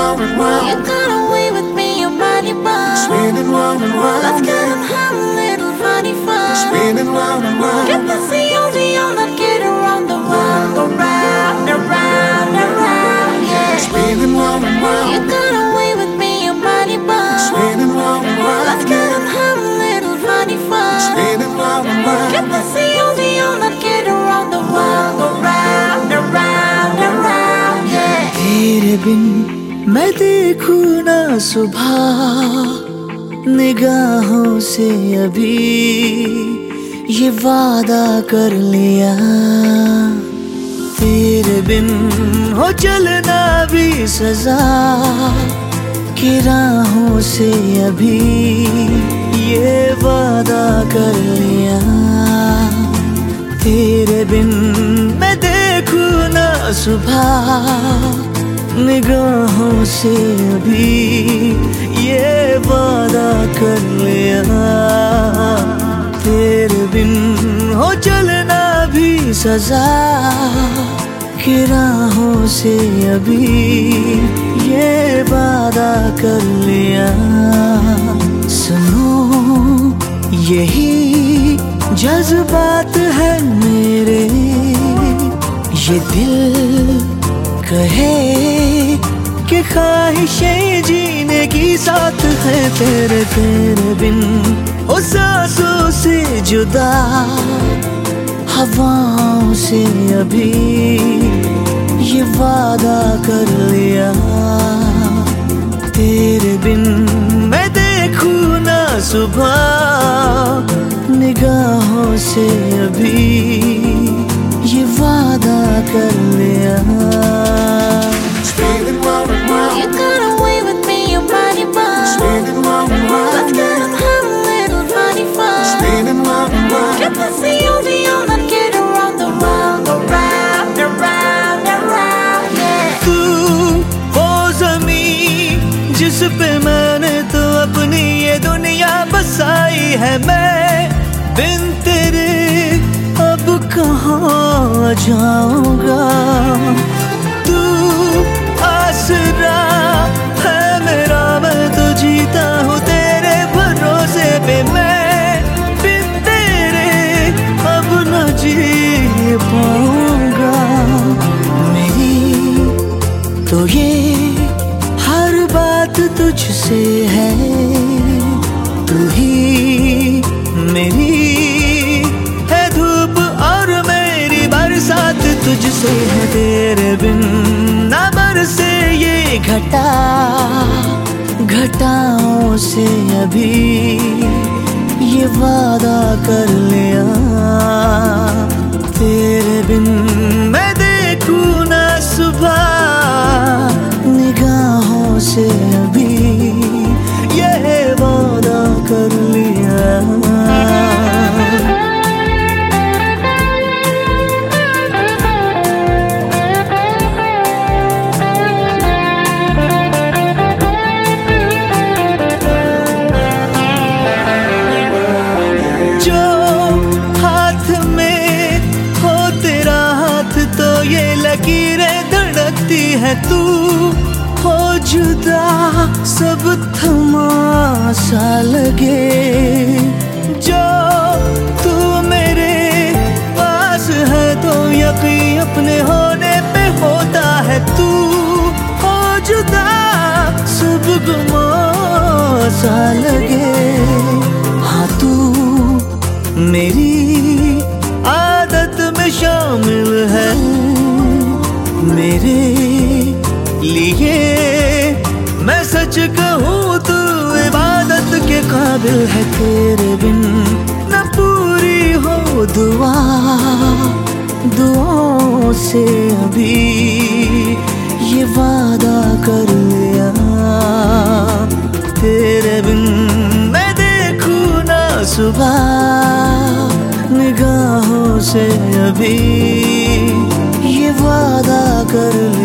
round and round. You got away with me, your body bound. Spinning round and round. Let's get and have a little funny fun. Spinning round and round. Get the COD on and get around the world. Around, around, around, yeah. Spinning round and round. You got away with me, your body bound. Spinning round and round. Let's get and have a little funny fun. Spinning round and round. Get the COD on and get around the world. Around, around, around, yeah. तेरे बिन मैं देखूं ना सुबह निगाहों से अभी ये वादा कर लिया। तेरे बिन हो चलना भी सजा की राहों से अभी ये वादा कर लिया। तेरे बिन मैं देखूं ना सुबह निगाहों से अभी ये वादा कर लिया। तेरे बिन हो चलना भी सजा की राहों से अभी ये वादा कर लिया। सुनो यही जज्बात है मेरे, ये दिल कहे कि ख्वाहिशें जीने की साथ है। तेरे तेरे बिन ओ सांसों से जुदा हवाओं से अभी ये वादा कर लिया। तेरे बिन मैं देखूं ना सुबह निगाहों से अभी ये वादा कर लिया। Spinning round and round. You got away with me, your body bound. Spinning round and round. Let's get and have a little funny fun. Spinning round and round. Get the COD on and get around the world. Around, around, around, yeah. तू वो ज़मीन जिस पे मैंने तो अपनी ये दुनिया बसाई है। मैं बिन तेरे अब कहाँ जाऊंगा। तू आसरा है मेरा, मैं तो जीता हूँ तेरे भरोसे पे। मैं बिन तेरे अब न जी पाऊंगा। मेरी तो ये हर बात तुझसे है, तू ही मेरी है धूप और मेरी बरसात तुझसे है। तेरे बिन ना बरसे ये घटा घटाओं से अभी ये वादा कर लिया। तेरे बिन मैं देखूं ना सुबह निगाहों से अभी ये वादा कर लिया। लकीरें धड़कती है, तू हो जुदा सब थमा सा लगे। जो तू मेरे पास है तो यकीन अपने होने पे होता है। तू हो जुदा सब गुमा सा लगे। हाँ तू मेरी आदत में शामिल है, मेरे लिए मैं सच कहूँ तू इबादत के काबिल है। तेरे बिन न पूरी हो दुआ, दुआओं से अभी ये वादा कर लिया। तेरे बिन मैं देखूँ ना सुबह निगाहों से अभी ये वादा कर लिया।